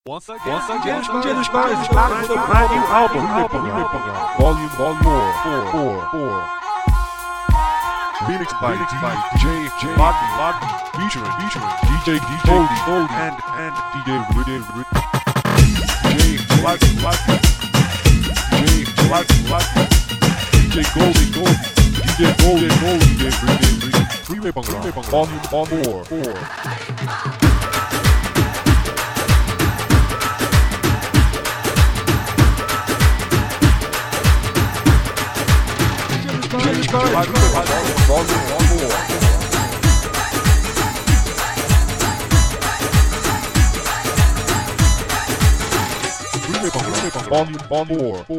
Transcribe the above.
Once again, Jennifer is back with a brand new album, Volume 4. Remixed by DJ Bodney, featuring DJ Goldie and DJ Freeway Bangla, Volume 4. Volume 4.